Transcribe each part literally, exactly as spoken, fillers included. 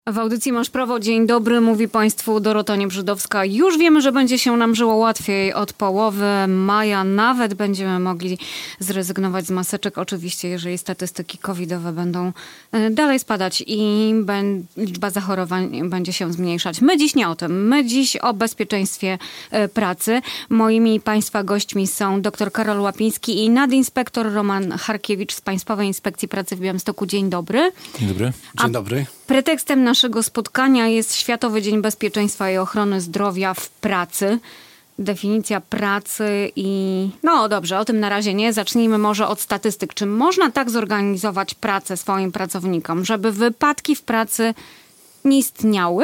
W audycji Masz Prawo. Dzień dobry, mówi Państwu Dorota Niebrzydowska. Już wiemy, że będzie się nam żyło łatwiej od połowy maja. Nawet będziemy mogli zrezygnować z maseczek. Oczywiście, jeżeli statystyki covidowe będą dalej spadać i liczba zachorowań będzie się zmniejszać. My dziś nie o tym. My dziś o bezpieczeństwie pracy. Moimi Państwa gośćmi są dr Karol Łapiński i nadinspektor Roman Harkiewicz z Państwowej Inspekcji Pracy w Białymstoku. Dzień dobry. Dzień dobry. Dzień dobry. Pretekstem naszego spotkania jest Światowy Dzień Bezpieczeństwa i Ochrony Zdrowia w Pracy. Definicja pracy i... No dobrze, o tym na razie nie. Zacznijmy może od statystyk. Czy można tak zorganizować pracę swoim pracownikom, żeby wypadki w pracy nie istniały?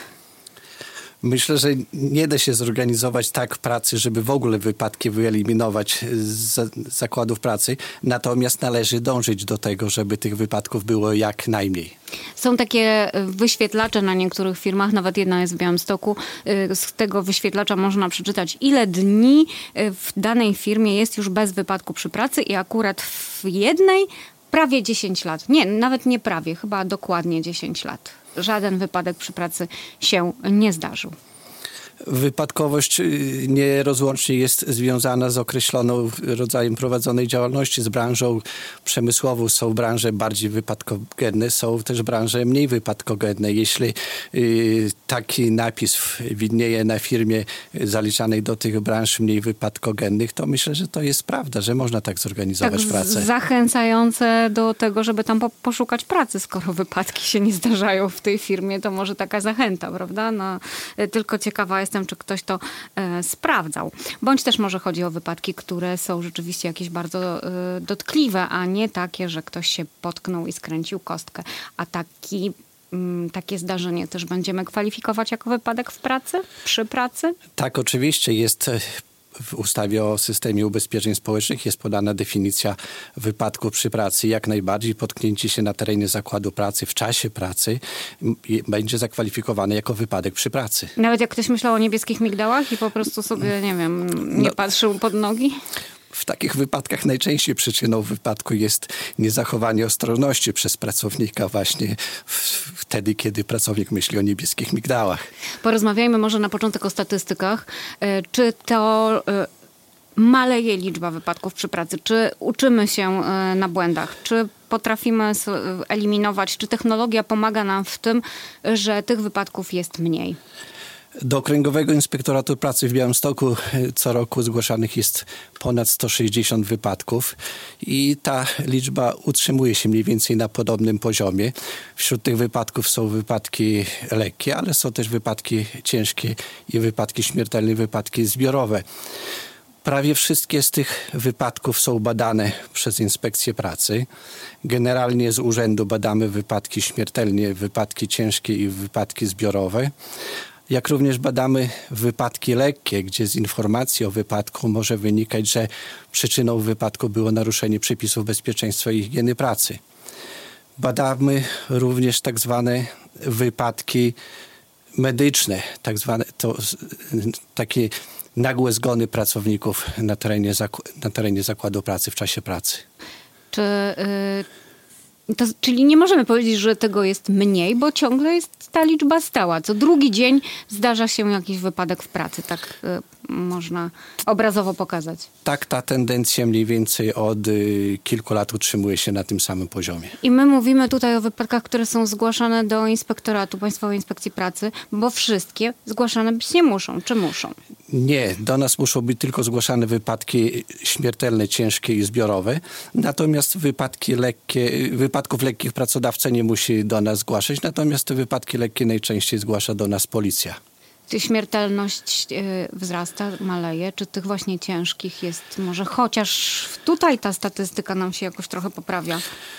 Myślę, że nie da się zorganizować tak pracy, żeby w ogóle wypadki wyeliminować z zakładów pracy. Natomiast należy dążyć do tego, żeby tych wypadków było jak najmniej. Są takie wyświetlacze na niektórych firmach, nawet jedna jest w Białymstoku. Z tego wyświetlacza można przeczytać, ile dni w danej firmie jest już bez wypadku przy pracy i akurat w jednej prawie dziesięć lat. Nie, nawet nie prawie, chyba dokładnie dziesięć lat. Żaden wypadek przy pracy się nie zdarzył. Wypadkowość nierozłącznie jest związana z określoną rodzajem prowadzonej działalności, z branżą przemysłową. Są branże bardziej wypadkogenne, są też branże mniej wypadkogenne. Jeśli y, taki napis widnieje na firmie zaliczanej do tych branż mniej wypadkogennych, to myślę, że to jest prawda, że można tak zorganizować tak pracę. Zachęcające do tego, żeby tam po- poszukać pracy, skoro wypadki się nie zdarzają w tej firmie, to może taka zachęta, prawda? No, tylko ciekawa jestem, czy ktoś to e, sprawdzał. Bądź też może chodzi o wypadki, które są rzeczywiście jakieś bardzo e, dotkliwe, a nie takie, że ktoś się potknął i skręcił kostkę. A taki, m, takie zdarzenie też będziemy kwalifikować jako wypadek w pracy, przy pracy? Tak, oczywiście jest... W ustawie o systemie ubezpieczeń społecznych jest podana definicja wypadku przy pracy. Jak najbardziej potknięcie się na terenie zakładu pracy w czasie pracy będzie zakwalifikowane jako wypadek przy pracy. Nawet jak ktoś myślał o niebieskich migdałach i po prostu sobie, nie wiem, nie no. patrzył pod nogi? W takich wypadkach najczęściej przyczyną wypadku jest niezachowanie ostrożności przez pracownika właśnie wtedy, kiedy pracownik myśli o niebieskich migdałach. Porozmawiajmy może na początek o statystykach. Czy to maleje liczba wypadków przy pracy? Czy uczymy się na błędach? Czy potrafimy eliminować? Czy technologia pomaga nam w tym, że tych wypadków jest mniej? Do Okręgowego Inspektoratu Pracy w Białymstoku co roku zgłaszanych jest ponad sto sześćdziesiąt wypadków i ta liczba utrzymuje się mniej więcej na podobnym poziomie. Wśród tych wypadków są wypadki lekkie, ale są też wypadki ciężkie i wypadki śmiertelne, wypadki zbiorowe. Prawie wszystkie z tych wypadków są badane przez Inspekcję Pracy. Generalnie z urzędu badamy wypadki śmiertelne, wypadki ciężkie i wypadki zbiorowe. Jak również badamy wypadki lekkie, gdzie z informacji o wypadku może wynikać, że przyczyną wypadku było naruszenie przepisów bezpieczeństwa i higieny pracy. Badamy również tak zwane wypadki medyczne, tak zwane to, takie nagłe zgony pracowników na terenie, na terenie zakładu pracy w czasie pracy. Czy... Y- To, czyli nie możemy powiedzieć, że tego jest mniej, bo ciągle jest ta liczba stała. Co drugi dzień zdarza się jakiś wypadek w pracy. Tak y, można obrazowo pokazać. Tak, ta tendencja mniej więcej od y, kilku lat utrzymuje się na tym samym poziomie. I my mówimy tutaj o wypadkach, które są zgłaszane do Inspektoratu Państwowej Inspekcji Pracy, bo wszystkie zgłaszane być nie muszą. Czy muszą? Nie, do nas muszą być tylko zgłaszane wypadki śmiertelne, ciężkie i zbiorowe. Natomiast wypadki lekkie, wypadków lekkich pracodawca nie musi do nas zgłaszać. Natomiast te wypadki lekkie najczęściej zgłasza do nas policja. Czy śmiertelność wzrasta, maleje? Czy tych właśnie ciężkich jest może chociaż tutaj ta statystyka nam się jakoś trochę poprawia?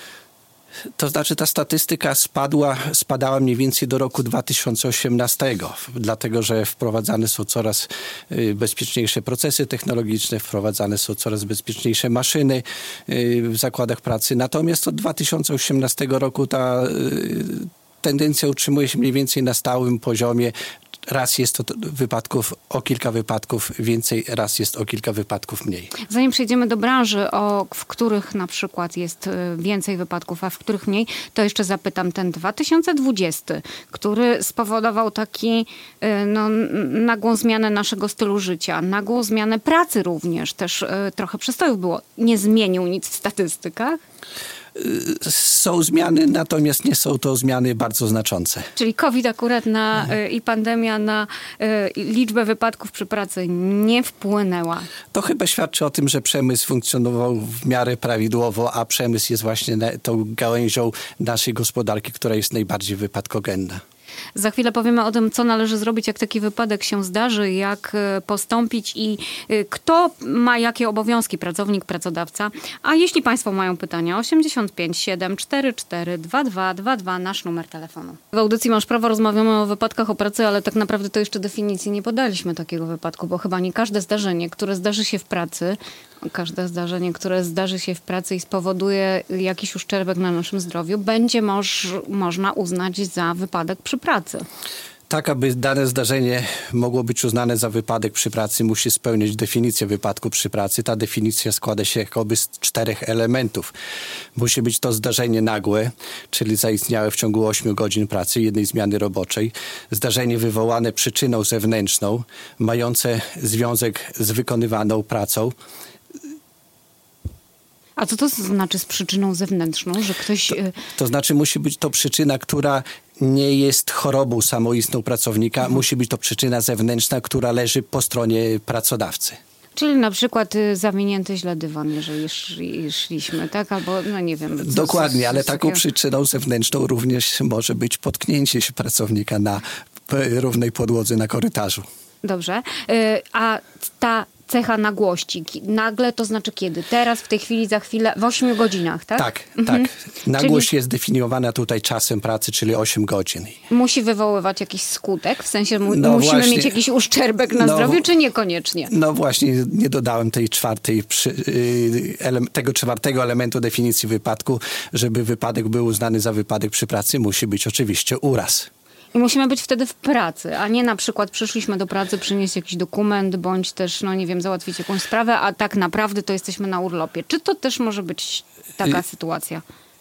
To znaczy ta statystyka spadła, spadała mniej więcej do roku dwa tysiące osiemnastego, dlatego że wprowadzane są coraz bezpieczniejsze procesy technologiczne, wprowadzane są coraz bezpieczniejsze maszyny w zakładach pracy. Natomiast od dwa tysiące osiemnastego roku ta tendencja utrzymuje się mniej więcej na stałym poziomie, raz jest to wypadków o kilka wypadków więcej, raz jest o kilka wypadków mniej. Zanim przejdziemy do branży, o, w których na przykład jest więcej wypadków, a w których mniej, to jeszcze zapytam ten dwa tysiące dwudziesty, który spowodował taki no, nagłą zmianę naszego stylu życia, nagłą zmianę pracy również, też trochę przestojów było. Nie zmienił nic w statystykach? Są zmiany, natomiast nie są to zmiany bardzo znaczące. Czyli COVID akurat na, i pandemia na liczbę wypadków przy pracy nie wpłynęła. To chyba świadczy o tym, że przemysł funkcjonował w miarę prawidłowo, a przemysł jest właśnie tą gałęzią naszej gospodarki, która jest najbardziej wypadkogenna. Za chwilę powiemy o tym, co należy zrobić, jak taki wypadek się zdarzy, jak postąpić i kto ma jakie obowiązki, pracownik, pracodawca. A jeśli Państwo mają pytania, osiemdziesiąt pięć siedem cztery cztery dwa dwa dwa dwa, nasz numer telefonu. W audycji Masz Prawo rozmawiamy o wypadkach, o pracy, ale tak naprawdę to jeszcze definicji nie podaliśmy takiego wypadku, bo chyba nie każde zdarzenie, które zdarzy się w pracy, każde zdarzenie, które zdarzy się w pracy i spowoduje jakiś uszczerbek na naszym zdrowiu, będzie moż, można uznać za wypadek przy pracy. Tak, aby dane zdarzenie mogło być uznane za wypadek przy pracy, musi spełniać definicję wypadku przy pracy. Ta definicja składa się jakoby z czterech elementów. Musi być to zdarzenie nagłe, czyli zaistniałe w ciągu ośmiu godzin pracy, jednej zmiany roboczej. Zdarzenie wywołane przyczyną zewnętrzną, mające związek z wykonywaną pracą. A co to znaczy z przyczyną zewnętrzną, że ktoś... To, to znaczy musi być to przyczyna, która nie jest chorobą samoistną pracownika. Mhm. Musi być to przyczyna zewnętrzna, która leży po stronie pracodawcy. Czyli na przykład y, zawinięty źle dywan, jeżeli szli, szliśmy, tak? Albo, no nie wiem. Co, Dokładnie, co, co, ale co, taką co, przyczyną zewnętrzną również może być potknięcie się pracownika na równej podłodze na korytarzu. Dobrze. Y, a ta cecha nagłości, nagle to znaczy kiedy? Teraz, w tej chwili, za chwilę, w ośmiu godzinach, tak? Tak, mhm. tak. Nagłość czyli jest definiowana tutaj czasem pracy, czyli osiem godzin. Musi wywoływać jakiś skutek? W sensie mu, no musimy właśnie, mieć jakiś uszczerbek na no, zdrowiu, czy niekoniecznie? No właśnie, nie dodałem tej czwartej, przy, yy, ele, tego czwartego elementu definicji wypadku. Żeby wypadek był uznany za wypadek przy pracy, musi być oczywiście uraz. I musimy być wtedy w pracy, a nie na przykład przyszliśmy do pracy przynieść jakiś dokument, bądź też, no nie wiem, załatwić jakąś sprawę, a tak naprawdę to jesteśmy na urlopie. Czy to też może być taka y- sytuacja?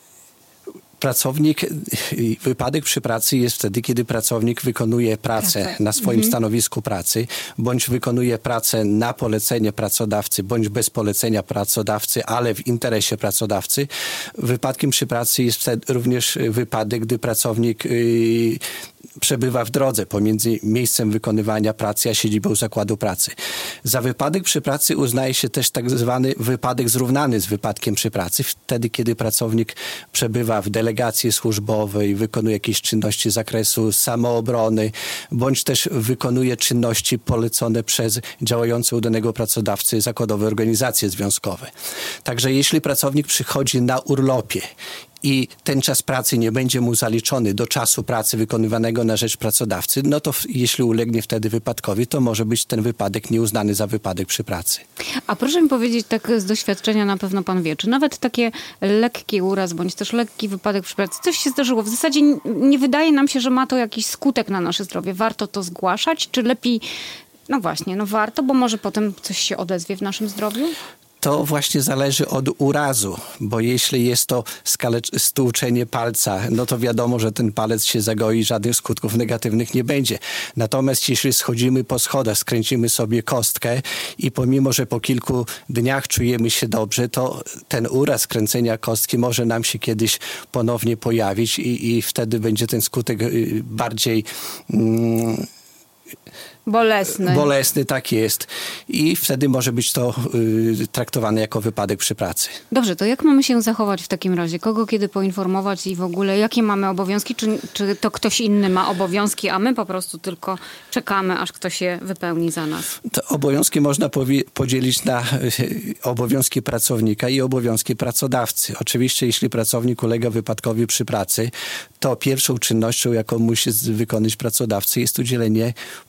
Pracownik, wypadek przy pracy jest wtedy, kiedy pracownik wykonuje pracę Pracę. na swoim mhm. stanowisku pracy, bądź wykonuje pracę na polecenie pracodawcy, bądź bez polecenia pracodawcy, ale w interesie pracodawcy. Wypadkiem przy pracy jest wtedy również wypadek, gdy pracownik yy, przebywa w drodze pomiędzy miejscem wykonywania pracy a siedzibą zakładu pracy. Za wypadek przy pracy uznaje się też tak zwany wypadek zrównany z wypadkiem przy pracy, wtedy kiedy pracownik przebywa w delegacji służbowej, wykonuje jakieś czynności z zakresu samoobrony, bądź też wykonuje czynności polecone przez działające u danego pracodawcy zakładowe organizacje związkowe. Także jeśli pracownik przychodzi na urlopie i ten czas pracy nie będzie mu zaliczony do czasu pracy wykonywanego na rzecz pracodawcy, no to w, jeśli ulegnie wtedy wypadkowi, to może być ten wypadek nieuznany za wypadek przy pracy. A proszę mi powiedzieć, tak z doświadczenia na pewno pan wie, czy nawet takie lekki uraz, bądź też lekki wypadek przy pracy, coś się zdarzyło. W zasadzie nie wydaje nam się, że ma to jakiś skutek na nasze zdrowie. Warto to zgłaszać, czy lepiej, no właśnie, no warto, bo może potem coś się odezwie w naszym zdrowiu? To właśnie zależy od urazu, bo jeśli jest to skalecz- stłuczenie palca, no to wiadomo, że ten palec się zagoi i żadnych skutków negatywnych nie będzie. Natomiast jeśli schodzimy po schodach, skręcimy sobie kostkę i pomimo, że po kilku dniach czujemy się dobrze, to ten uraz skręcenia kostki może nam się kiedyś ponownie pojawić i, i wtedy będzie ten skutek bardziej... Mm, Bolesny. Bolesny, tak jest. I wtedy może być to y, traktowane jako wypadek przy pracy. Dobrze, to jak mamy się zachować w takim razie? Kogo kiedy poinformować i w ogóle jakie mamy obowiązki? Czy, czy to ktoś inny ma obowiązki, a my po prostu tylko czekamy, aż ktoś je wypełni za nas? Te obowiązki można powie- podzielić na y, obowiązki pracownika i obowiązki pracodawcy. Oczywiście, jeśli pracownik ulega wypadkowi przy pracy, to pierwszą czynnością, jaką musi wykonać pracodawca, jest udzielenie pomocy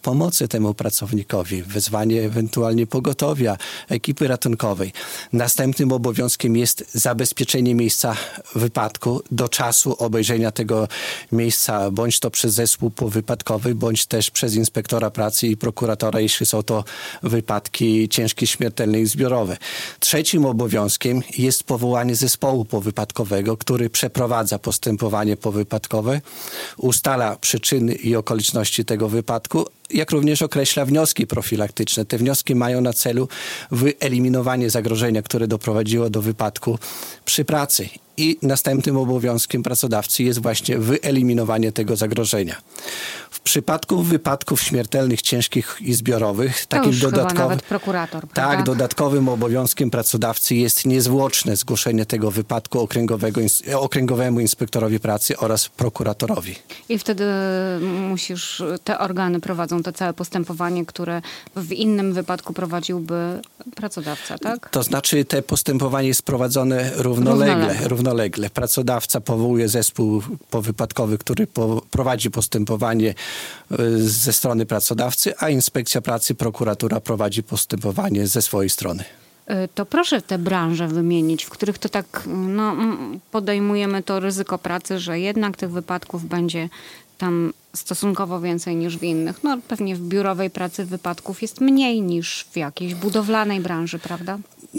pomocy temu pracownikowi, wezwanie ewentualnie pogotowia, ekipy ratunkowej. Następnym obowiązkiem jest zabezpieczenie miejsca wypadku do czasu obejrzenia tego miejsca, bądź to przez zespół powypadkowy, bądź też przez inspektora pracy i prokuratora, jeśli są to wypadki ciężkie, śmiertelne i zbiorowe. Trzecim obowiązkiem jest powołanie zespołu powypadkowego, który przeprowadza postępowanie powypadkowe, ustala przyczyny i okoliczności tego wypadku, jak również określa wnioski profilaktyczne. Te wnioski mają na celu wyeliminowanie zagrożenia, które doprowadziło do wypadku przy pracy. I następnym obowiązkiem pracodawcy jest właśnie wyeliminowanie tego zagrożenia. W przypadku wypadków śmiertelnych, ciężkich i zbiorowych, to takim już dodatkowym, chyba nawet prokurator, tak, prawda? dodatkowym obowiązkiem pracodawcy jest niezwłoczne zgłoszenie tego wypadku okręgowego, okręgowemu inspektorowi pracy oraz prokuratorowi. I wtedy musisz, te organy prowadzą to całe postępowanie, które w innym wypadku prowadziłby pracodawca, tak? To znaczy te postępowanie jest prowadzone równolegle. Równolegle. równolegle. Pracodawca powołuje zespół powypadkowy, który po, prowadzi postępowanie y, ze strony pracodawcy, a inspekcja pracy, prokuratura prowadzi postępowanie ze swojej strony. To proszę te branże wymienić, w których to tak no, podejmujemy to ryzyko pracy, że jednak tych wypadków będzie tam stosunkowo więcej niż w innych. No pewnie w biurowej pracy wypadków jest mniej niż w jakiejś budowlanej branży, prawda?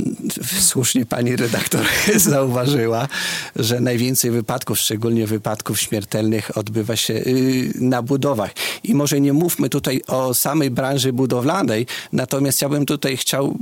Słusznie pani redaktor zauważyła, że najwięcej wypadków, szczególnie wypadków śmiertelnych, odbywa się na budowach. I może nie mówmy tutaj o samej branży budowlanej, natomiast ja bym tutaj chciał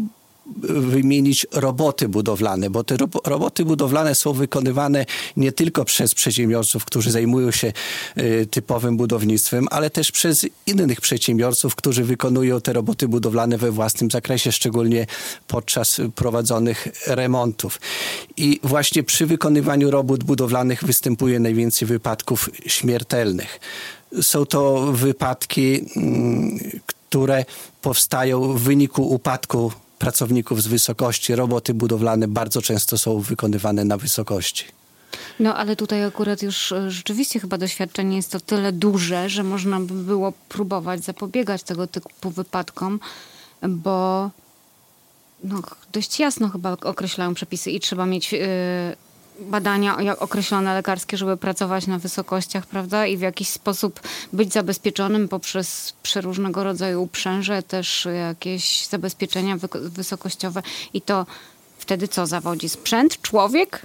wymienić roboty budowlane, bo te ro- roboty budowlane są wykonywane nie tylko przez przedsiębiorców, którzy zajmują się y, typowym budownictwem, ale też przez innych przedsiębiorców, którzy wykonują te roboty budowlane we własnym zakresie, szczególnie podczas prowadzonych remontów. I właśnie przy wykonywaniu robót budowlanych występuje najwięcej wypadków śmiertelnych. Są to wypadki, y, które powstają w wyniku upadku pracowników z wysokości. Roboty budowlane bardzo często są wykonywane na wysokości. No ale tutaj akurat już rzeczywiście chyba doświadczenie jest to tyle duże, że można by było próbować zapobiegać tego typu wypadkom, bo no, dość jasno chyba określają przepisy i trzeba mieć yy, badania jak określone lekarskie, żeby pracować na wysokościach, prawda? I w jakiś sposób być zabezpieczonym poprzez przeróżnego rodzaju uprzęże, też jakieś zabezpieczenia wy- wysokościowe. I to wtedy co zawodzi? Sprzęt? Człowiek?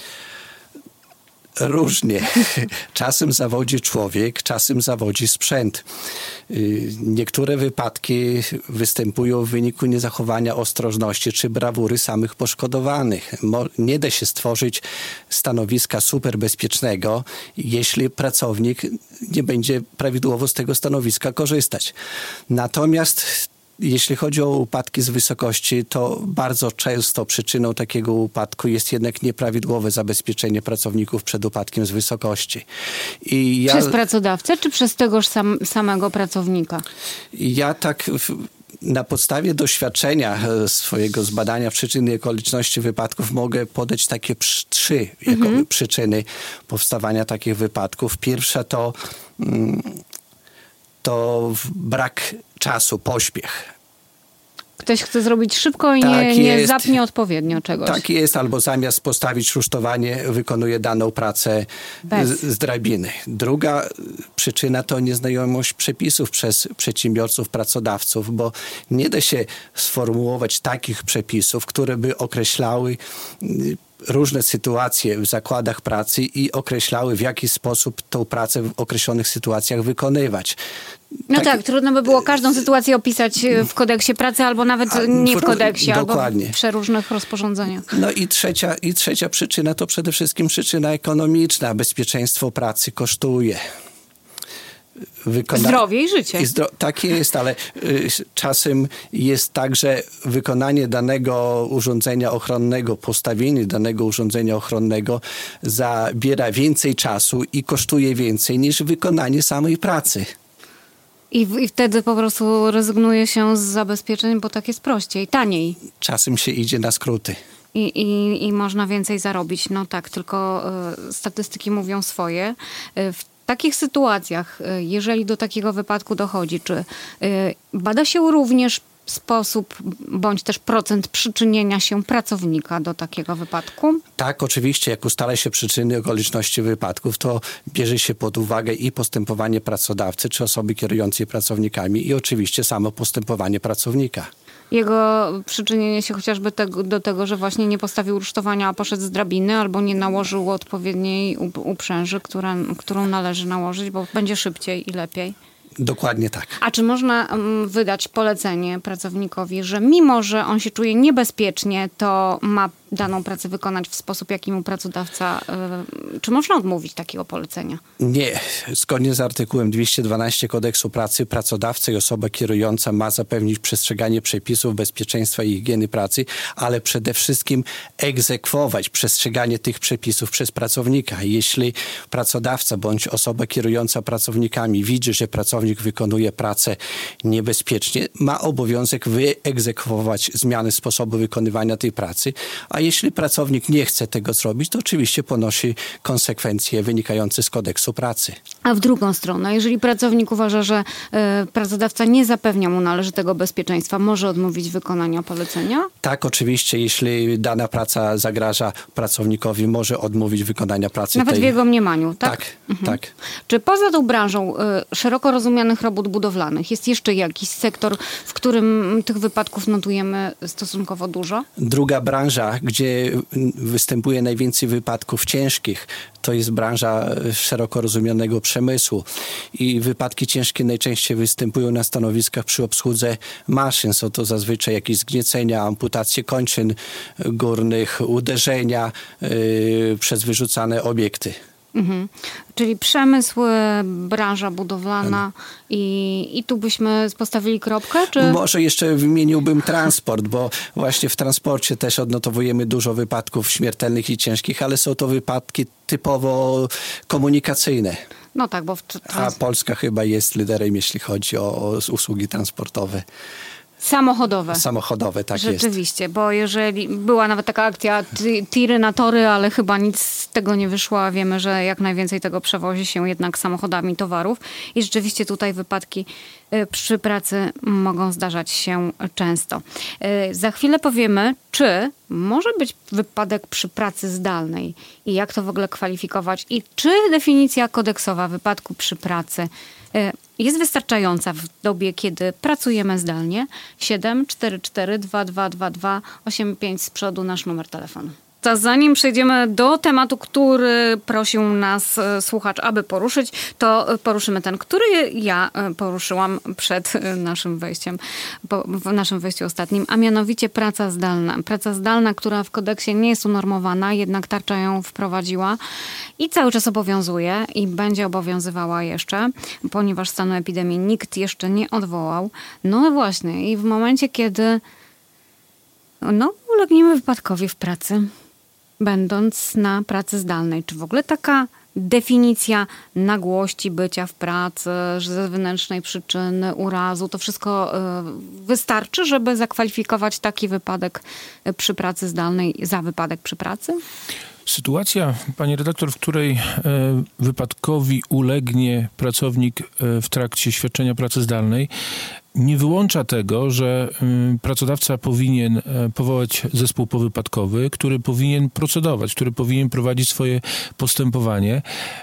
Różnie. Czasem zawodzi człowiek, czasem zawodzi sprzęt. Niektóre wypadki występują w wyniku niezachowania ostrożności czy brawury samych poszkodowanych. Nie da się stworzyć stanowiska superbezpiecznego, jeśli pracownik nie będzie prawidłowo z tego stanowiska korzystać. Natomiast jeśli chodzi o upadki z wysokości, to bardzo często przyczyną takiego upadku jest jednak nieprawidłowe zabezpieczenie pracowników przed upadkiem z wysokości. I ja, przez pracodawcę, czy przez tegoż sam, samego pracownika? Ja tak w, na podstawie doświadczenia swojego zbadania przyczyn i okoliczności wypadków mogę podać takie przy, trzy jako mhm. przyczyny powstawania takich wypadków. Pierwsza to... Mm, to brak czasu, pośpiech. Ktoś chce zrobić szybko i tak nie, nie jest, zapnie odpowiednio czegoś. Tak jest, albo zamiast postawić rusztowanie, wykonuje daną pracę z, z drabiny. Druga przyczyna to nieznajomość przepisów przez przedsiębiorców, pracodawców, bo nie da się sformułować takich przepisów, które by określały różne sytuacje w zakładach pracy i określały, w jaki sposób tą pracę w określonych sytuacjach wykonywać. No tak, tak, trudno by było każdą sytuację opisać w kodeksie pracy, albo nawet A, nie w kodeksie, dokładnie. albo w przeróżnych rozporządzeniach. No i trzecia, i trzecia przyczyna to przede wszystkim przyczyna ekonomiczna. Bezpieczeństwo pracy kosztuje. Wykona... Zdrowie i życie. I zdro... Tak jest, ale y, czasem jest tak, że wykonanie danego urządzenia ochronnego, postawienie danego urządzenia ochronnego zabiera więcej czasu i kosztuje więcej niż wykonanie samej pracy. I, w, I wtedy po prostu rezygnuje się z zabezpieczeń, bo tak jest prościej, taniej. Czasem się idzie na skróty. I, i, i można więcej zarobić. No tak, tylko y, statystyki mówią swoje. Y, w takich sytuacjach, jeżeli do takiego wypadku dochodzi, czy bada się również sposób bądź też procent przyczynienia się pracownika do takiego wypadku? Tak, oczywiście. Jak ustala się przyczyny, okoliczności wypadków, to bierze się pod uwagę i postępowanie pracodawcy czy osoby kierującej pracownikami i oczywiście samo postępowanie pracownika. Jego przyczynienie się chociażby tego, do tego, że właśnie nie postawił rusztowania, a poszedł z drabiny, albo nie nałożył odpowiedniej uprzęży, która, którą należy nałożyć, bo będzie szybciej i lepiej. Dokładnie tak. A czy można um, wydać polecenie pracownikowi, że mimo, że on się czuje niebezpiecznie, to ma daną pracę wykonać w sposób, jaki mu pracodawca... Yy, czy można odmówić takiego polecenia? Nie. Zgodnie z artykułem dwieście dwanaście Kodeksu Pracy pracodawca i osoba kierująca ma zapewnić przestrzeganie przepisów bezpieczeństwa i higieny pracy, ale przede wszystkim egzekwować przestrzeganie tych przepisów przez pracownika. Jeśli pracodawca bądź osoba kierująca pracownikami widzi, że pracownik wykonuje pracę niebezpiecznie, ma obowiązek wyegzekwować zmiany sposobu wykonywania tej pracy, a jeśli pracownik nie chce tego zrobić, to oczywiście ponosi konsekwencje wynikające z kodeksu pracy. A w drugą stronę, jeżeli pracownik uważa, że y, pracodawca nie zapewnia mu należytego bezpieczeństwa, może odmówić wykonania polecenia? Tak, oczywiście, jeśli dana praca zagraża pracownikowi, może odmówić wykonania pracy. Nawet tej... w jego mniemaniu, tak? Tak, mhm. tak. Czy poza tą branżą y, szeroko rozumianych robót budowlanych jest jeszcze jakiś sektor, w którym tych wypadków notujemy stosunkowo dużo? Druga branża, gdzie występuje najwięcej wypadków ciężkich, to jest branża szeroko rozumianego przemysłu. I wypadki ciężkie najczęściej występują na stanowiskach przy obsłudze maszyn. Są to zazwyczaj jakieś zgniecenia, amputacje kończyn górnych, uderzenia yy, przez wyrzucane obiekty. Mhm. Czyli przemysł, branża budowlana i, i tu byśmy postawili kropkę? Czy... Może jeszcze wymieniłbym transport, bo właśnie w transporcie też odnotowujemy dużo wypadków śmiertelnych i ciężkich, ale są to wypadki typowo komunikacyjne. No tak, bo... W trans... A Polska chyba jest liderem, jeśli chodzi o, o usługi transportowe. Samochodowe. Samochodowe, tak Rzeczywiście, jest. Rzeczywiście, bo jeżeli była nawet taka akcja tiry na tory, ale chyba nic z tego nie wyszło, a wiemy, że jak najwięcej tego przewozi się jednak samochodami towarów i rzeczywiście tutaj wypadki przy pracy mogą zdarzać się często. Za chwilę powiemy, czy może być wypadek przy pracy zdalnej i jak to w ogóle kwalifikować i czy definicja kodeksowa wypadku przy pracy jest wystarczająca w dobie, kiedy pracujemy zdalnie. siedem cztery cztery dwa dwa dwa dwa osiem pięć z przodu nasz numer telefonu. Zanim przejdziemy do tematu, który prosił nas słuchacz, aby poruszyć, to poruszymy ten, który ja poruszyłam przed naszym wejściem, w naszym wejściu ostatnim, a mianowicie praca zdalna. Praca zdalna, która w kodeksie nie jest unormowana, jednak tarcza ją wprowadziła i cały czas obowiązuje i będzie obowiązywała jeszcze, ponieważ stanu epidemii nikt jeszcze nie odwołał. No właśnie i w momencie, kiedy no, ulegniemy wypadkowi w pracy, będąc na pracy zdalnej. Czy w ogóle taka definicja nagłości bycia w pracy, że ze wewnętrznej przyczyny, urazu, to wszystko wystarczy, żeby zakwalifikować taki wypadek przy pracy zdalnej za wypadek przy pracy? Sytuacja, pani redaktor, w której wypadkowi ulegnie pracownik w trakcie świadczenia pracy zdalnej, nie wyłącza tego, że pracodawca powinien powołać zespół powypadkowy, który powinien procedować, który powinien prowadzić swoje postępowanie.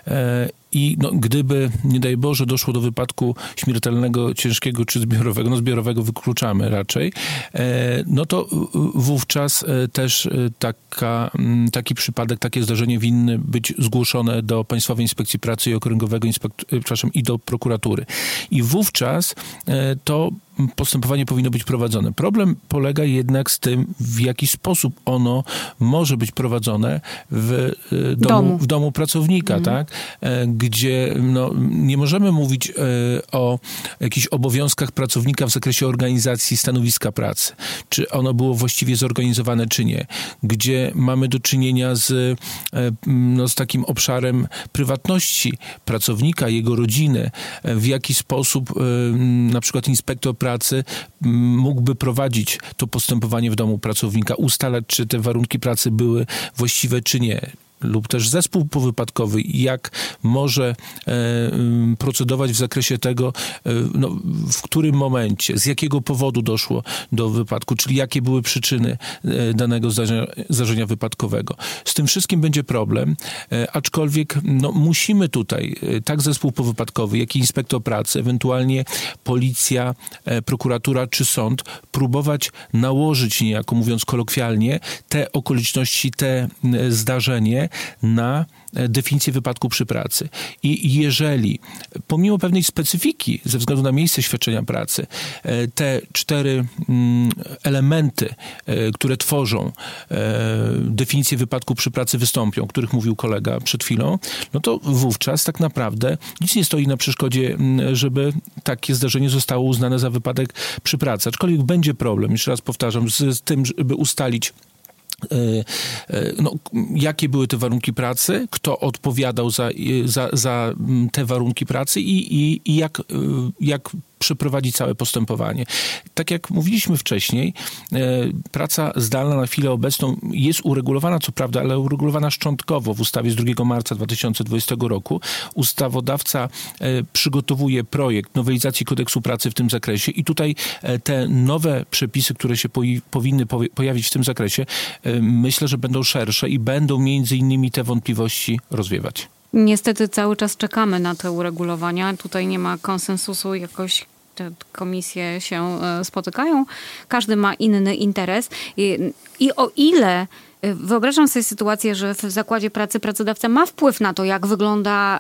I no, gdyby, nie daj Boże, doszło do wypadku śmiertelnego, ciężkiego czy zbiorowego, no zbiorowego wykluczamy raczej, no to wówczas też taka, taki przypadek, takie zdarzenie winny być zgłoszone do Państwowej Inspekcji Pracy i Okręgowego Inspekt- przepraszam, i do prokuratury. I wówczas to postępowanie powinno być prowadzone. Problem polega jednak z tym, w jaki sposób ono może być prowadzone w domu, domu. W domu pracownika, mm. tak? Gdzie no, nie możemy mówić o jakichś obowiązkach pracownika w zakresie organizacji stanowiska pracy. Czy ono było właściwie zorganizowane, czy nie. Gdzie mamy do czynienia z, no, z takim obszarem prywatności pracownika, jego rodziny. W jaki sposób na przykład inspektor pracy mógłby prowadzić to postępowanie w domu pracownika, ustalać, czy te warunki pracy były właściwe, czy nie. lub też zespół powypadkowy, jak może e, procedować w zakresie tego, e, no, w którym momencie, z jakiego powodu doszło do wypadku, czyli jakie były przyczyny e, danego zdarzenia, zdarzenia wypadkowego. Z tym wszystkim będzie problem, e, aczkolwiek no, musimy tutaj, e, tak zespół powypadkowy, jak i inspektor pracy, ewentualnie policja, e, prokuratura czy sąd, próbować nałożyć niejako, mówiąc kolokwialnie, te okoliczności, te e, zdarzenie na definicję wypadku przy pracy. I jeżeli pomimo pewnej specyfiki ze względu na miejsce świadczenia pracy te cztery elementy, które tworzą definicję wypadku przy pracy wystąpią, o których mówił kolega przed chwilą, no to wówczas tak naprawdę nic nie stoi na przeszkodzie, żeby takie zdarzenie zostało uznane za wypadek przy pracy. Aczkolwiek będzie problem, jeszcze raz powtarzam, z, z tym, żeby ustalić no, jakie były te warunki pracy, kto odpowiadał za, za, za te warunki pracy i, i, i jak, jak przeprowadzić całe postępowanie. Tak jak mówiliśmy wcześniej, e, praca zdalna na chwilę obecną jest uregulowana, co prawda, ale uregulowana szczątkowo w ustawie z drugiego marca dwa tysiące dwudziestego roku. Ustawodawca e, przygotowuje projekt nowelizacji kodeksu pracy w tym zakresie i tutaj e, te nowe przepisy, które się poi- powinny powie- pojawić w tym zakresie, e, myślę, że będą szersze i będą między innymi te wątpliwości rozwiewać. Niestety cały czas czekamy na te uregulowania. Tutaj nie ma konsensusu, jakoś te komisje się spotykają. Każdy ma inny interes. I, i o ile wyobrażam sobie sytuację, że w zakładzie pracy pracodawca ma wpływ na to, jak wygląda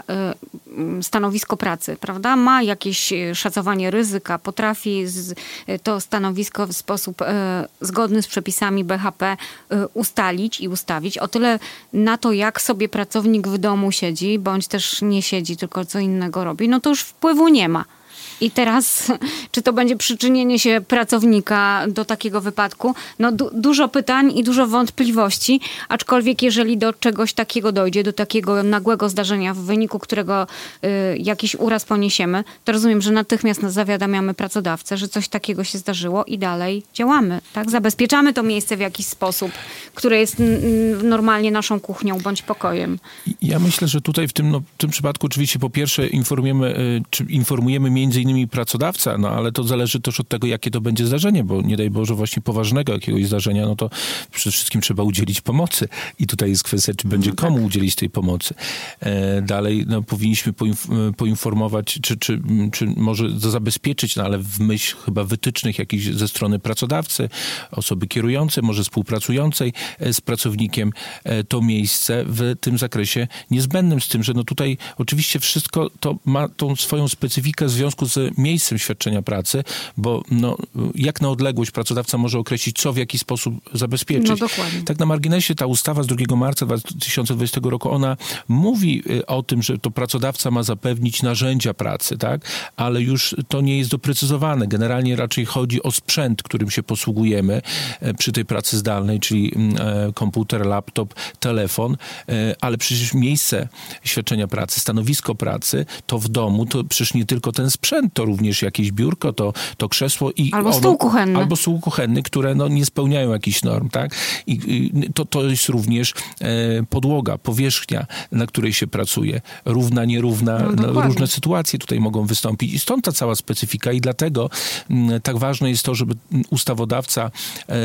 stanowisko pracy, prawda? Ma jakieś szacowanie ryzyka, potrafi z, to stanowisko w sposób e, zgodny z przepisami B H P e, ustalić i ustawić. O tyle na to, jak sobie pracownik w domu siedzi, bądź też nie siedzi, tylko co innego robi, no to już wpływu nie ma. I teraz, czy to będzie przyczynienie się pracownika do takiego wypadku? No du- dużo pytań i dużo wątpliwości, aczkolwiek jeżeli do czegoś takiego dojdzie, do takiego nagłego zdarzenia, w wyniku którego y, jakiś uraz poniesiemy, to rozumiem, że natychmiast zawiadamiamy pracodawcę, że coś takiego się zdarzyło i dalej działamy, tak? Zabezpieczamy to miejsce w jakiś sposób, które jest n- normalnie naszą kuchnią bądź pokojem. Ja myślę, że tutaj w tym, no, w tym przypadku oczywiście po pierwsze informujemy, y, czy informujemy między innymi pracodawca, no ale to zależy też od tego, jakie to będzie zdarzenie, bo nie daj Boże właśnie poważnego jakiegoś zdarzenia, no to przede wszystkim trzeba udzielić pomocy i tutaj jest kwestia, czy będzie no tak. komu udzielić tej pomocy. E, dalej no, powinniśmy poinf- poinformować, czy, czy, czy może zabezpieczyć, no ale w myśl chyba wytycznych jakichś ze strony pracodawcy, osoby kierującej, może współpracującej z pracownikiem e, to miejsce w tym zakresie niezbędnym, z tym, że no tutaj oczywiście wszystko to ma tą swoją specyfikę w związku z miejscem świadczenia pracy, bo no, jak na odległość pracodawca może określić, co w jaki sposób zabezpieczyć. No dokładnie. Tak na marginesie ta ustawa z drugiego marca dwa tysiące dwudziestego roku, ona mówi o tym, że to pracodawca ma zapewnić narzędzia pracy, tak? Ale już to nie jest doprecyzowane. Generalnie raczej chodzi o sprzęt, którym się posługujemy przy tej pracy zdalnej, czyli komputer, laptop, telefon, ale przecież miejsce świadczenia pracy, stanowisko pracy, to w domu, to przecież nie tylko ten sprzęt, to również jakieś biurko, to, to krzesło i albo ono, stół kuchenny. Albo stół kuchenny, które no, nie spełniają jakichś norm, tak? I, i to, to jest również e, podłoga, powierzchnia, na której się pracuje. Równa, nierówna, no, no, różne sytuacje tutaj mogą wystąpić i stąd ta cała specyfika i dlatego m, tak ważne jest to, żeby ustawodawca e,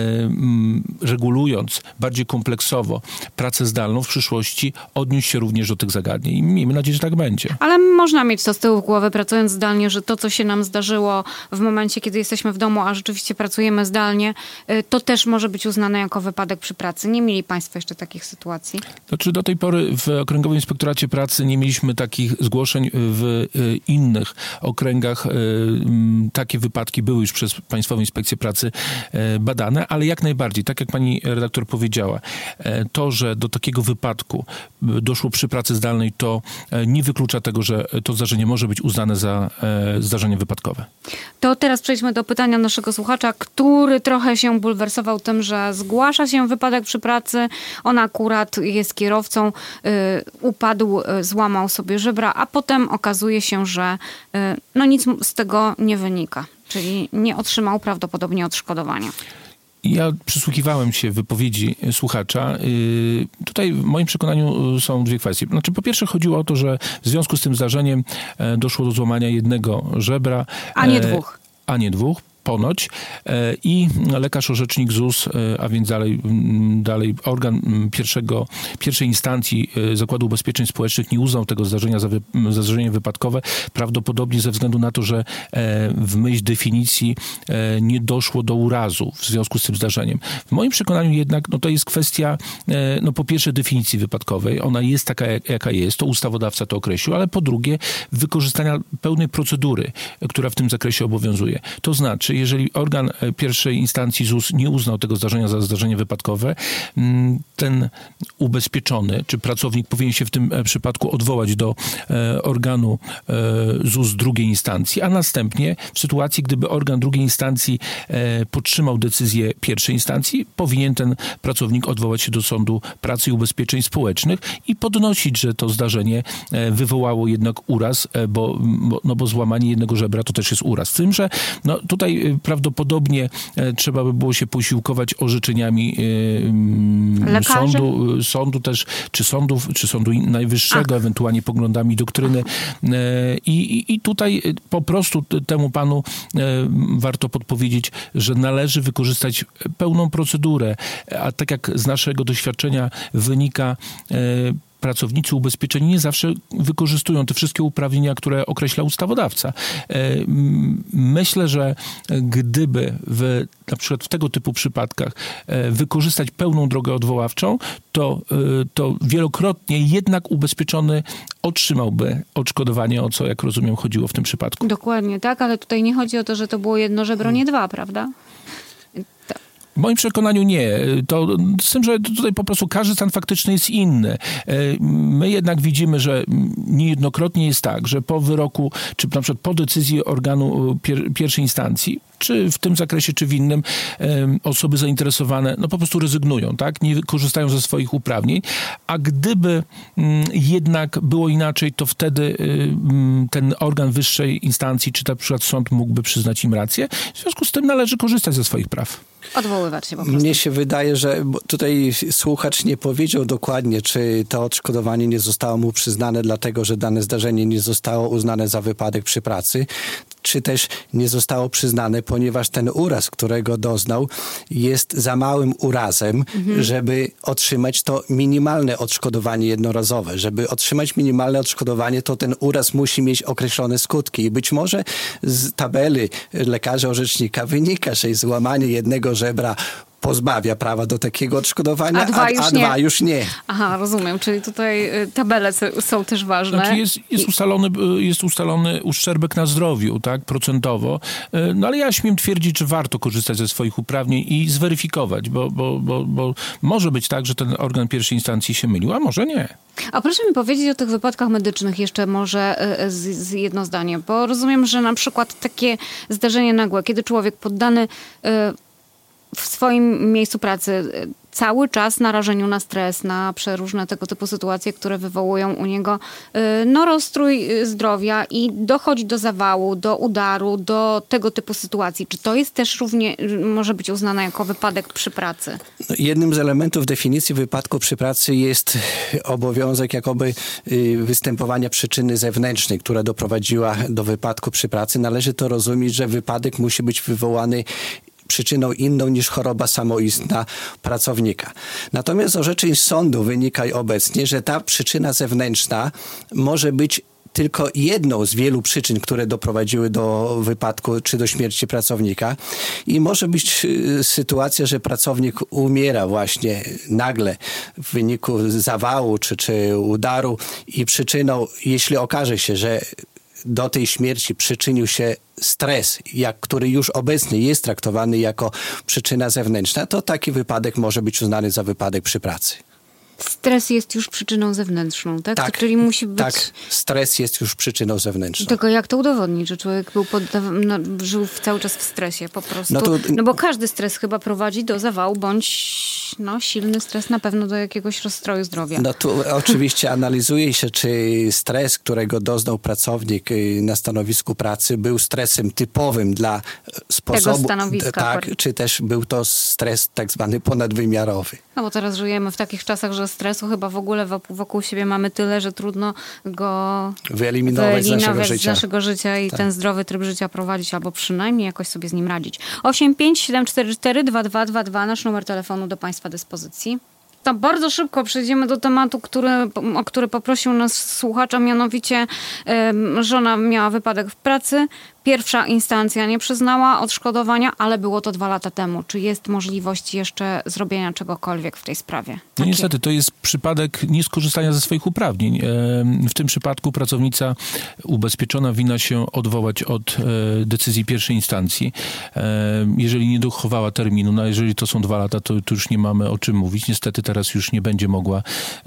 m, regulując bardziej kompleksowo pracę zdalną w przyszłości odniósł się również do tych zagadnień i miejmy nadzieję, że tak będzie. Ale można mieć to z tyłu głowy, pracując zdalnie, że to, co się nam zdarzyło w momencie, kiedy jesteśmy w domu, a rzeczywiście pracujemy zdalnie, to też może być uznane jako wypadek przy pracy. Nie mieli Państwo jeszcze takich sytuacji? Znaczy do tej pory w Okręgowym Inspektoracie Pracy nie mieliśmy takich zgłoszeń. W innych okręgach takie wypadki były już przez Państwową Inspekcję Pracy badane, ale jak najbardziej, tak jak pani redaktor powiedziała, to, że do takiego wypadku doszło przy pracy zdalnej, to nie wyklucza tego, że to zdarzenie może być uznane za zdarzenie wypadkowe. To teraz przejdźmy do pytania naszego słuchacza, który trochę się bulwersował tym, że zgłasza się wypadek przy pracy. On akurat jest kierowcą, y, upadł, y, złamał sobie żebra, a potem okazuje się, że y, no nic z tego nie wynika. Czyli nie otrzymał prawdopodobnie odszkodowania. Ja przysłuchiwałem się wypowiedzi słuchacza. Tutaj w moim przekonaniu są dwie kwestie. Znaczy, po pierwsze chodziło o to, że w związku z tym zdarzeniem doszło do złamania jednego żebra. A nie dwóch. A nie dwóch. Ponoć i lekarz orzecznik Z U S, a więc dalej, dalej organ pierwszego, pierwszej instancji Zakładu Ubezpieczeń Społecznych nie uznał tego zdarzenia za, wy, za zdarzenie wypadkowe, prawdopodobnie ze względu na to, że w myśl definicji nie doszło do urazu w związku z tym zdarzeniem. W moim przekonaniu jednak no to jest kwestia no po pierwsze definicji wypadkowej, ona jest taka jaka jest, to ustawodawca to określił, ale po drugie wykorzystania pełnej procedury, która w tym zakresie obowiązuje. To znaczy, jeżeli organ pierwszej instancji Z U S nie uznał tego zdarzenia za zdarzenie wypadkowe, ten ubezpieczony czy pracownik powinien się w tym przypadku odwołać do organu Z U S drugiej instancji, a następnie w sytuacji, gdyby organ drugiej instancji podtrzymał decyzję pierwszej instancji, powinien ten pracownik odwołać się do Sądu Pracy i Ubezpieczeń Społecznych i podnosić, że to zdarzenie wywołało jednak uraz, bo, bo, no bo złamanie jednego żebra to też jest uraz. Z tym, że no, tutaj prawdopodobnie trzeba by było się posiłkować orzeczeniami e, sądu, sądu też, czy sądów, czy Sądu Najwyższego, Ach. ewentualnie poglądami doktryny. E, i, I tutaj po prostu temu panu e, warto podpowiedzieć, że należy wykorzystać pełną procedurę, a tak jak z naszego doświadczenia wynika, e, pracownicy ubezpieczeni nie zawsze wykorzystują te wszystkie uprawnienia, które określa ustawodawca. Myślę, że gdyby w, na przykład w tego typu przypadkach wykorzystać pełną drogę odwoławczą, to, to wielokrotnie jednak ubezpieczony otrzymałby odszkodowanie, o co, jak rozumiem, chodziło w tym przypadku. Dokładnie, tak, ale tutaj nie chodzi o to, że to było jedno żebro, nie dwa, prawda? W moim przekonaniu nie. To, z tym, że tutaj po prostu każdy stan faktyczny jest inny. My jednak widzimy, że niejednokrotnie jest tak, że po wyroku, czy na przykład po decyzji organu pier- pierwszej instancji, czy w tym zakresie, czy w innym, osoby zainteresowane no po prostu rezygnują, tak? Nie korzystają ze swoich uprawnień, a gdyby jednak było inaczej, to wtedy ten organ wyższej instancji, czy na przykład sąd mógłby przyznać im rację. W związku z tym należy korzystać ze swoich praw. Odwoływać się po prostu. Mnie się wydaje, że tutaj słuchacz nie powiedział dokładnie, czy to odszkodowanie nie zostało mu przyznane dlatego, że dane zdarzenie nie zostało uznane za wypadek przy pracy, czy też nie zostało przyznane, ponieważ ten uraz, którego doznał, jest za małym urazem, mhm. żeby otrzymać to minimalne odszkodowanie jednorazowe. Żeby otrzymać minimalne odszkodowanie, to ten uraz musi mieć określone skutki. I być może z tabeli lekarza orzecznika wynika, że złamanie jednego żebra pozbawia prawa do takiego odszkodowania, a dwa, a, już, a nie. dwa już nie. Aha, rozumiem. Czyli tutaj tabele są też ważne. Znaczy jest, jest, ustalony, jest ustalony uszczerbek na zdrowiu, tak, procentowo. No ale ja śmiem twierdzić, że warto korzystać ze swoich uprawnień i zweryfikować, bo, bo, bo, bo może być tak, że ten organ pierwszej instancji się mylił, a może nie. A proszę mi powiedzieć o tych wypadkach medycznych jeszcze może z, z jedno zdanie, bo rozumiem, że na przykład takie zdarzenie nagłe, kiedy człowiek poddany w swoim miejscu pracy cały czas narażeniu na stres, na przeróżne tego typu sytuacje, które wywołują u niego no, rozstrój zdrowia i dochodzi do zawału, do udaru, do tego typu sytuacji. Czy to jest też równie, może być uznane jako wypadek przy pracy? Jednym z elementów definicji wypadku przy pracy jest obowiązek jakoby występowania przyczyny zewnętrznej, która doprowadziła do wypadku przy pracy. Należy to rozumieć, że wypadek musi być wywołany przyczyną inną niż choroba samoistna pracownika. Natomiast z orzeczeń sądu wynika obecnie, że ta przyczyna zewnętrzna może być tylko jedną z wielu przyczyn, które doprowadziły do wypadku czy do śmierci pracownika. I może być sytuacja, że pracownik umiera właśnie nagle w wyniku zawału czy, czy udaru i przyczyną, jeśli okaże się, że do tej śmierci przyczynił się stres, jak, który już obecnie jest traktowany jako przyczyna zewnętrzna, to taki wypadek może być uznany za wypadek przy pracy. Stres jest już przyczyną zewnętrzną, tak? Tak, Czyli musi być... tak, stres jest już przyczyną zewnętrzną. Tylko jak to udowodnić, że człowiek był poddaw... no, żył cały czas w stresie po prostu? No, to... no bo każdy stres chyba prowadzi do zawału, bądź no, silny stres na pewno do jakiegoś rozstroju zdrowia. No tu oczywiście analizuje się, czy stres, którego doznał pracownik na stanowisku pracy, był stresem typowym dla sposobu... Tego stanowiska. Tak, czy też był to stres tak zwany ponadwymiarowy. No bo teraz żyjemy w takich czasach, że stresu chyba w ogóle wokół, wokół siebie mamy tyle, że trudno go wyeliminować, wyeliminować z naszego z życia. naszego życia i tak. ten zdrowy tryb życia prowadzić, albo przynajmniej jakoś sobie z nim radzić. osiem pięć siedem cztery cztery dwa dwa dwa dwa, nasz numer telefonu do Państwa dyspozycji. To bardzo szybko przejdziemy do tematu, który, o który poprosił nas słuchacza, mianowicie um, żona miała wypadek w pracy. Pierwsza instancja nie przyznała odszkodowania, ale było to dwa lata temu. Czy jest możliwość jeszcze zrobienia czegokolwiek w tej sprawie? No niestety, to jest przypadek nieskorzystania ze swoich uprawnień. W tym przypadku pracownica ubezpieczona winna się odwołać od decyzji pierwszej instancji. Jeżeli nie dochowała terminu, no jeżeli to są dwa lata, to, to już nie mamy o czym mówić. Niestety teraz już nie będzie mogła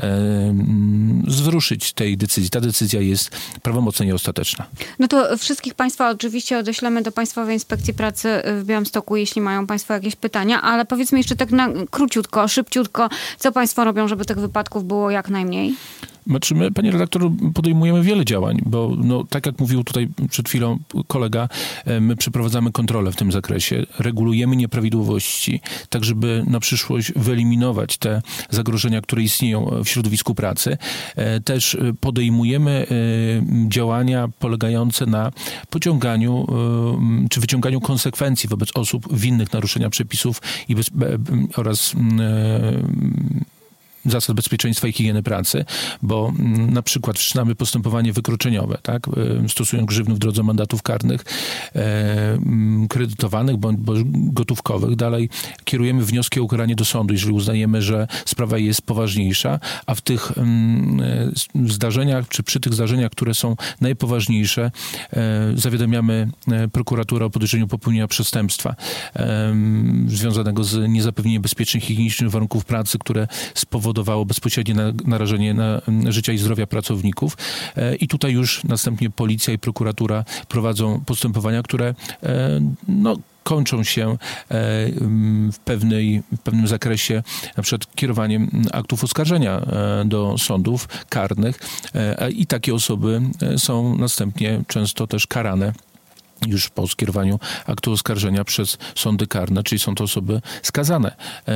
zwrócić tej decyzji. Ta decyzja jest prawomocna i ostateczna. No to wszystkich Państwa oczywiście odeślemy do Państwowej Inspekcji Pracy w Białymstoku, jeśli mają Państwo jakieś pytania, ale powiedzmy jeszcze tak na króciutko, szybciutko, co Państwo robią, żeby tych wypadków było jak najmniej? Znaczy my, panie redaktor, podejmujemy wiele działań, bo no, tak jak mówił tutaj przed chwilą kolega, my przeprowadzamy kontrolę w tym zakresie, regulujemy nieprawidłowości, tak żeby na przyszłość wyeliminować te zagrożenia, które istnieją w środowisku pracy. Też podejmujemy działania polegające na pociąganiu czy wyciąganiu konsekwencji wobec osób winnych naruszenia przepisów i bez, oraz zasad bezpieczeństwa i higieny pracy, bo na przykład wszczynamy postępowanie wykroczeniowe, tak, stosując grzywny w drodze mandatów karnych, e, kredytowanych bądź, bądź gotówkowych. Dalej kierujemy wnioski o ukaranie do sądu, jeżeli uznajemy, że sprawa jest poważniejsza, a w tych m, zdarzeniach, czy przy tych zdarzeniach, które są najpoważniejsze, e, zawiadamiamy prokuraturę o podejrzeniu popełnienia przestępstwa e, związanego z niezapewnieniem bezpiecznych i higienicznych warunków pracy, które spowodowało powodowało bezpośrednie narażenie na życia i zdrowia pracowników. I tutaj już następnie policja i prokuratura prowadzą postępowania, które no, kończą się w, pewnej, w pewnym zakresie na przykład kierowaniem aktów oskarżenia do sądów karnych i takie osoby są następnie często też karane już po skierowaniu aktu oskarżenia przez sądy karne, czyli są to osoby skazane.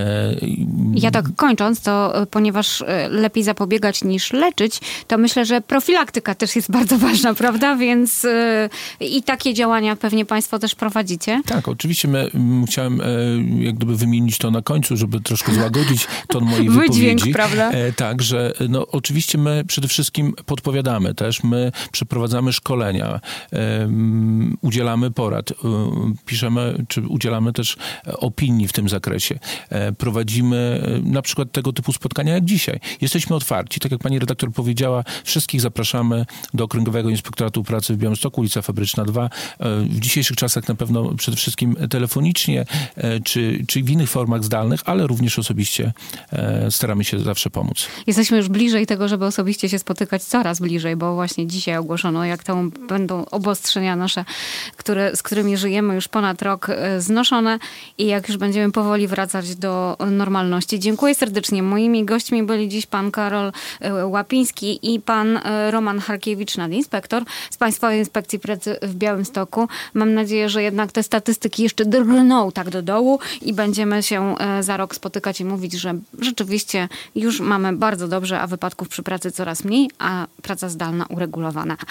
Ja tak kończąc, to ponieważ lepiej zapobiegać niż leczyć, to myślę, że profilaktyka też jest bardzo ważna, prawda? Więc i takie działania pewnie Państwo też prowadzicie. Tak, oczywiście my, chciałem jak gdyby wymienić to na końcu, żeby troszkę złagodzić ton mojej wypowiedzi. Wydźwięk, prawda? Tak, że no, oczywiście my przede wszystkim podpowiadamy też, my przeprowadzamy szkolenia, um, udzielamy porad, piszemy, czy udzielamy też opinii w tym zakresie. Prowadzimy na przykład tego typu spotkania jak dzisiaj. Jesteśmy otwarci. Tak jak pani redaktor powiedziała, wszystkich zapraszamy do Okręgowego Inspektoratu Pracy w Białymstoku, ulica Fabryczna dwa. W dzisiejszych czasach na pewno przede wszystkim telefonicznie, czy, czy w innych formach zdalnych, ale również osobiście staramy się zawsze pomóc. Jesteśmy już bliżej tego, żeby osobiście się spotykać, coraz bliżej, bo właśnie dzisiaj ogłoszono, jak to będą obostrzenia nasze, które, z którymi żyjemy już ponad rok, znoszone i jak już będziemy powoli wracać do normalności. Dziękuję serdecznie. Moimi gośćmi byli dziś pan Karol Łapiński i pan Roman Harkiewicz, nadinspektor z Państwowej Inspekcji Pracy w Białymstoku. Mam nadzieję, że jednak te statystyki jeszcze drgną tak do dołu i będziemy się za rok spotykać i mówić, że rzeczywiście już mamy bardzo dobrze, a wypadków przy pracy coraz mniej, a praca zdalna uregulowana.